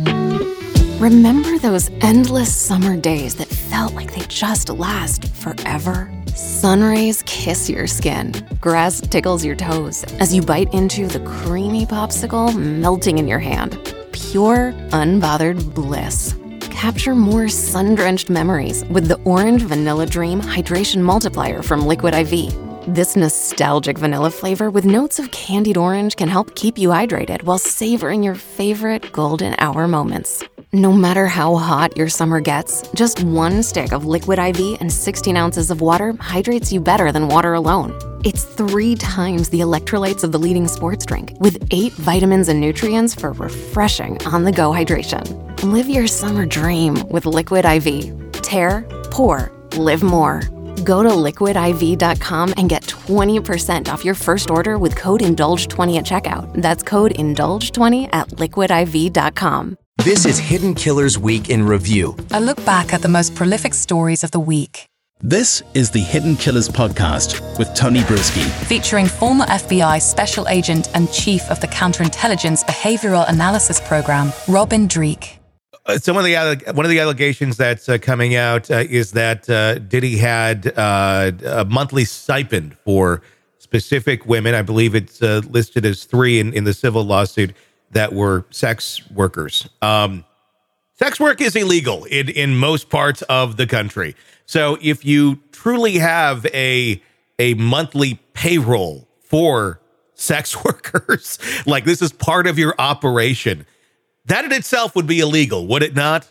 Remember those endless summer days that felt like they just last forever? Sun rays kiss your skin. Grass tickles your toes as you bite into the creamy popsicle melting in your hand. Pure, unbothered bliss. Capture more sun-drenched memories with the Orange Vanilla Dream Hydration Multiplier from Liquid IV. This nostalgic vanilla flavor with notes of candied orange can help keep you hydrated while savoring your favorite golden hour moments. No matter how hot your summer gets, just one stick of Liquid IV and 16 ounces of water hydrates you better than water alone. It's 3 times the electrolytes of the leading sports drink, with 8 vitamins and nutrients for refreshing on-the-go hydration. Live your summer dream with Liquid IV. Tear, pour, live more. Go to liquidiv.com and get 20% off your first order with code INDULGE20 at checkout. That's code INDULGE20 at liquidiv.com. This is Hidden Killers Week in Review. A look back at the most prolific stories of the week. This is the Hidden Killers podcast with Tony Brueski. Featuring former FBI Special Agent and Chief of the Counterintelligence Behavioral Analysis Program, Robin Dreeke. One of the allegations that's coming out is that Diddy had a monthly stipend for specific women. I believe it's listed as 3 in the civil lawsuit that were sex workers. Sex work is illegal in most parts of the country. So if you truly have a monthly payroll for sex workers, like this is part of your operation, that in itself would be illegal, would it not?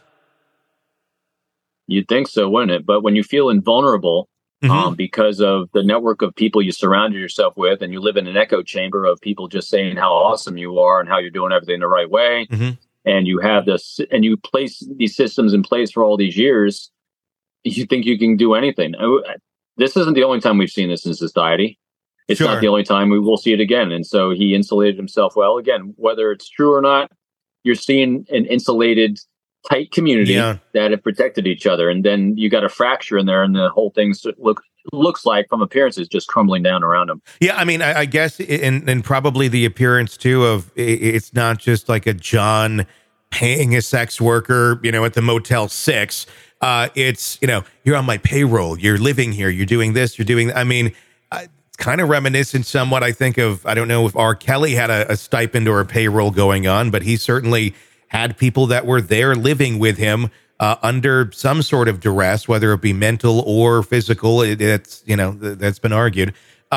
You'd think so, wouldn't it? But when you feel invulnerable because of the network of people you surrounded yourself with, and you live in an echo chamber of people just saying how awesome you are and how you're doing everything the right way, and you have this, and you place these systems in place for all these years, you think you can do anything. This isn't the only time we've seen this in society. It's not the only time we will see it again. And so he insulated himself well. Again, whether it's true or not, you're seeing an insulated, tight community that have protected each other. And then you got a fracture in there, and the whole thing looks like, from appearances, just crumbling down around him. Yeah, I mean, I guess, and probably the appearance, too, of it's not just like a John paying a sex worker, at the Motel 6. It's, you're on my payroll, you're living here, you're doing this, you're doing, I mean, it's kind of reminiscent somewhat, I think, of, I don't know if R. Kelly had a stipend or a payroll going on, but he certainly had people that were there living with him under some sort of duress, whether it be mental or physical. That's been argued.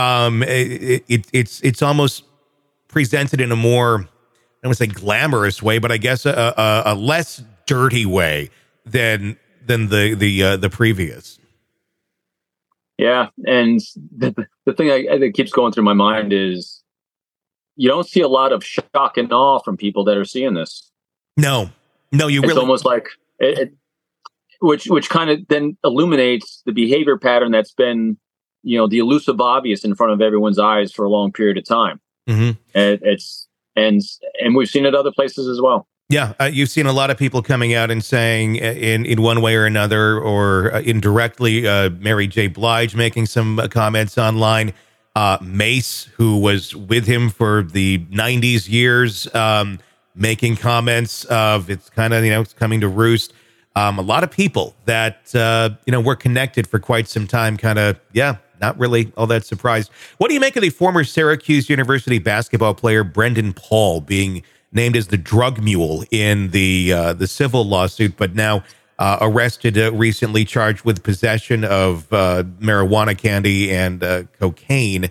It's almost presented in a more, I don't want to say glamorous way, but I guess a less dirty way than the previous. Yeah, and the thing that keeps going through my mind is you don't see a lot of shock and awe from people that are seeing this. No, it's almost like which kind of then illuminates the behavior pattern that's been, the elusive obvious in front of everyone's eyes for a long period of time. And we've seen it other places as well. Yeah, you've seen a lot of people coming out and saying in one way or another, or indirectly, Mary J. Blige making some comments online. Mace, who was with him for the 90s years, making comments of it's kind of, it's coming to roost. A lot of people that, were connected for quite some time, kind of, not really all that surprised. What do you make of the former Syracuse University basketball player Brendan Paul being named as the drug mule in the civil lawsuit, but now arrested recently, charged with possession of marijuana candy and cocaine?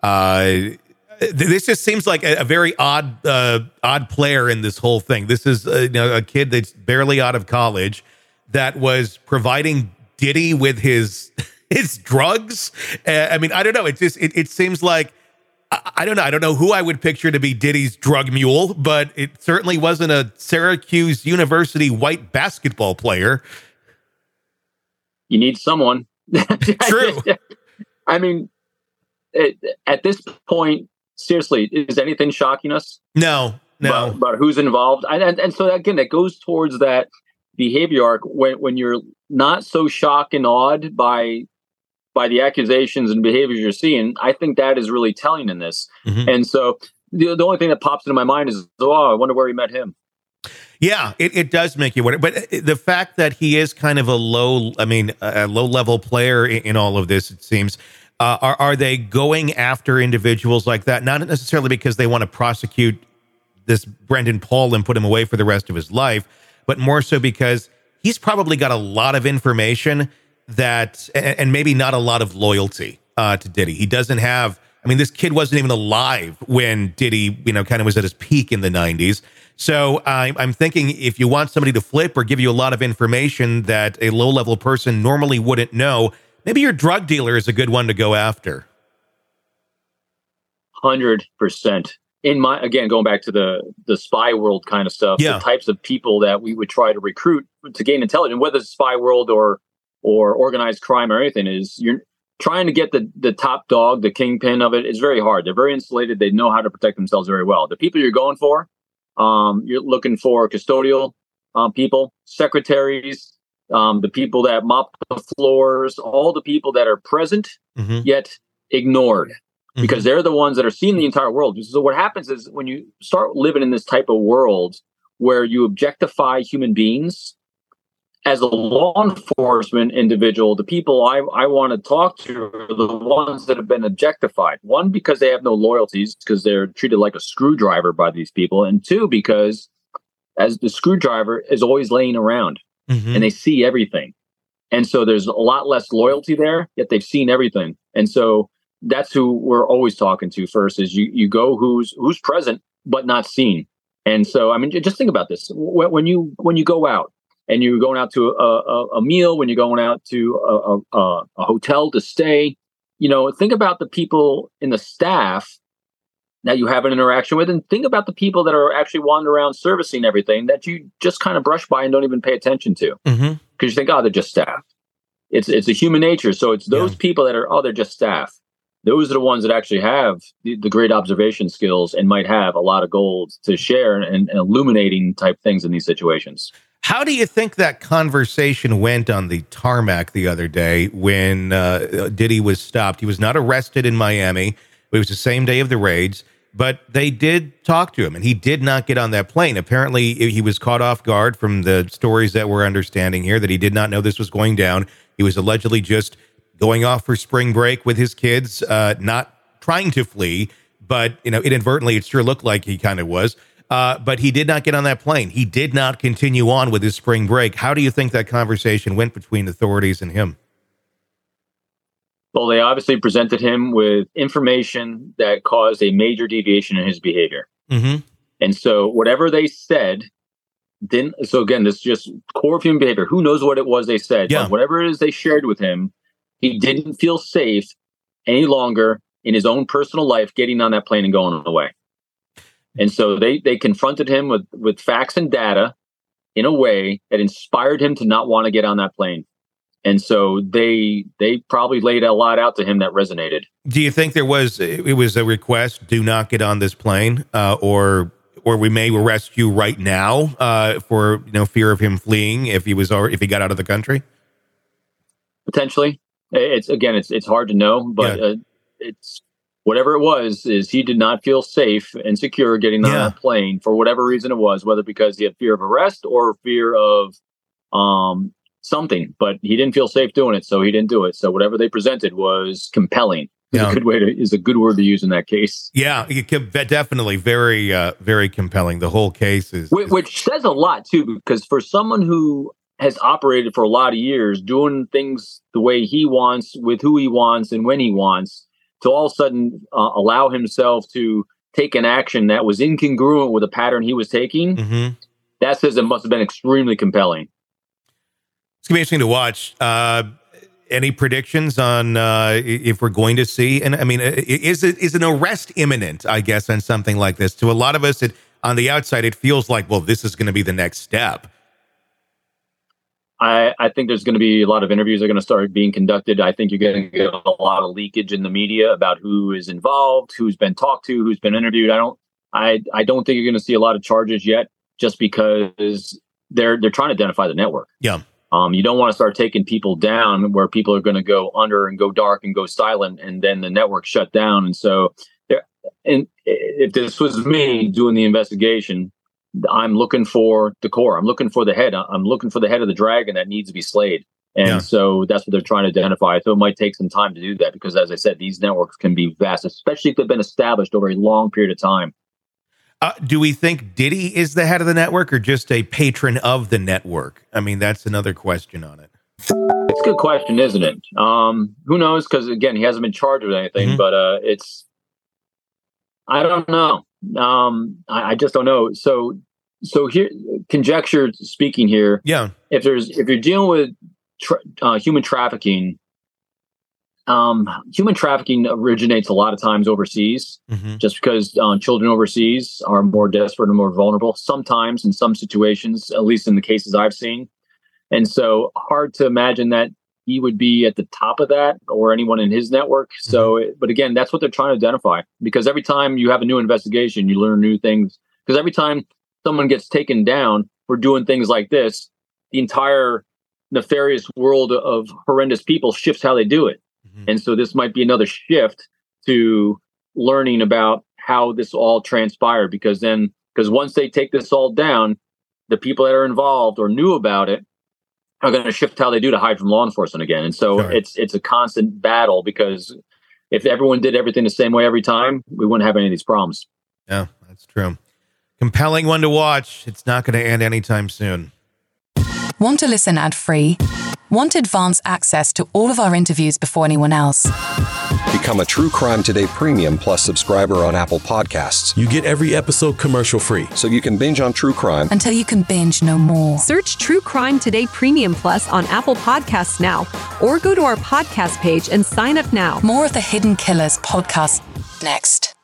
This just seems like a very odd player in this whole thing. This is a kid that's barely out of college that was providing Diddy with his drugs. I mean, I don't know. It seems like, I don't know. I don't know who I would picture to be Diddy's drug mule, but it certainly wasn't a Syracuse University white basketball player. You need someone. True. I mean, at this point, seriously, is anything shocking us? No. About who's involved. And so, again, it goes towards that behavior arc when you're not so shocked and awed by the accusations and behaviors you're seeing. I think that is really telling in this. And so the only thing that pops into my mind is, I wonder where he met him. Yeah, it does make you wonder. But the fact that he is kind of a low level player in all of this, it seems, are they going after individuals like that? Not necessarily because they want to prosecute this Brendan Paul and put him away for the rest of his life, but more so because he's probably got a lot of information and maybe not a lot of loyalty to Diddy. He doesn't have. I mean, this kid wasn't even alive when Diddy, kind of was at his peak in the 90s. So I'm thinking if you want somebody to flip or give you a lot of information that a low-level person normally wouldn't know, maybe your drug dealer is a good one to go after. 100%. Going back to the spy world kind of stuff, the types of people that we would try to recruit to gain intelligence, whether it's spy world or organized crime or anything, is you're trying to get the top dog, the kingpin of it. Is very hard. They're very insulated. They know how to protect themselves very well. The people you're going for, you're looking for custodial people, secretaries, the people that mop the floors, all the people that are present yet ignored, because they're the ones that are seeing the entire world. So what happens is when you start living in this type of world where you objectify human beings, as a law enforcement individual, the people I want to talk to are the ones that have been objectified. One, because they have no loyalties, because they're treated like a screwdriver by these people. And two, because as the screwdriver is always laying around and they see everything. And so there's a lot less loyalty there, yet they've seen everything. And so that's who we're always talking to first, is you go who's present but not seen. And so, I mean, just think about this. When you go out, and you're going out to a meal, when you're going out to a hotel to stay, think about the people in the staff that you have an interaction with, and think about the people that are actually wandering around servicing everything that you just kind of brush by and don't even pay attention to, because you think, oh, they're just staff. It's a human nature. So it's those people that are, they're just staff. Those are the ones that actually have the great observation skills and might have a lot of gold to share and illuminating type things in these situations. How do you think that conversation went on the tarmac the other day when Diddy was stopped? He was not arrested in Miami. It was the same day of the raids, but they did talk to him, and he did not get on that plane. Apparently, he was caught off guard from the stories that we're understanding here, that he did not know this was going down. He was allegedly just going off for spring break with his kids, not trying to flee, but inadvertently, it sure looked like he kind of was. But he did not get on that plane. He did not continue on with his spring break. How do you think that conversation went between authorities and him? Well, they obviously presented him with information that caused a major deviation in his behavior. And so whatever they said didn't. So again, this is just core of human behavior. Who knows what it was they said? Yeah. But whatever it is they shared with him, he didn't feel safe any longer in his own personal life getting on that plane and going away. And so they confronted him with facts and data in a way that inspired him to not want to get on that plane. And so they probably laid a lot out to him that resonated. Do you think it was a request, do not get on this plane, or we may arrest you right now for fear of him fleeing if he got out of the country? Potentially. It's hard to know, but it's whatever it was, is he did not feel safe and secure getting on that plane for whatever reason it was, whether because he had fear of arrest or fear of something, but he didn't feel safe doing it, so he didn't do it. So whatever they presented was compelling. Is a good word to use in that case. Yeah, definitely very, very compelling. The whole case is which says a lot too, because for someone who has operated for a lot of years, doing things the way he wants, with who he wants, and when he wants, to all of a sudden allow himself to take an action that was incongruent with a pattern he was taking, that says it must have been extremely compelling. It's going to be interesting to watch. Any predictions on if we're going to see? And I mean, is an arrest imminent, I guess, on something like this? To a lot of us, on the outside, it feels like, well, this is going to be the next step. I think there's going to be a lot of interviews that are going to start being conducted. I think you're going to get a lot of leakage in the media about who is involved, who's been talked to, who's been interviewed. I don't think you're going to see a lot of charges yet, just because they're trying to identify the network. Yeah. You don't want to start taking people down where people are going to go under and go dark and go silent, and then the network shut down. And so, and if this was me doing the investigation, I'm looking for the core. I'm looking for the head. I'm looking for the head of the dragon that needs to be slayed. And so that's what they're trying to identify. So it might take some time to do that because, as I said, these networks can be vast, especially if they've been established over a long period of time. Do we think Diddy is the head of the network or just a patron of the network? I mean, that's another question on it. It's a good question, isn't it? Who knows? Because, again, he hasn't been charged with anything, but I don't know. I just don't know. So here, conjecture speaking here. Yeah. If you're dealing with human trafficking, human trafficking originates a lot of times overseas, just because children overseas are more desperate and more vulnerable. Sometimes, in some situations, at least in the cases I've seen, and so hard to imagine that he would be at the top of that or anyone in his network. So, but again, that's what they're trying to identify, because every time you have a new investigation, you learn new things. Because every time someone gets taken down for doing things like this, the entire nefarious world of horrendous people shifts how they do it. And so this might be another shift to learning about how this all transpired, because once they take this all down, the people that are involved or knew about it are going to shift how they do to hide from law enforcement again. And so it's a constant battle, because if everyone did everything the same way every time, we wouldn't have any of these problems. Yeah, that's true. Compelling one to watch. It's not going to end anytime soon. Want to listen ad-free? Want advanced access to all of our interviews before anyone else? Become a True Crime Today Premium Plus subscriber on Apple Podcasts. You get every episode commercial-free, so you can binge on true crime until you can binge no more. Search True Crime Today Premium Plus on Apple Podcasts now, or go to our podcast page and sign up now. More of the Hidden Killers podcast next.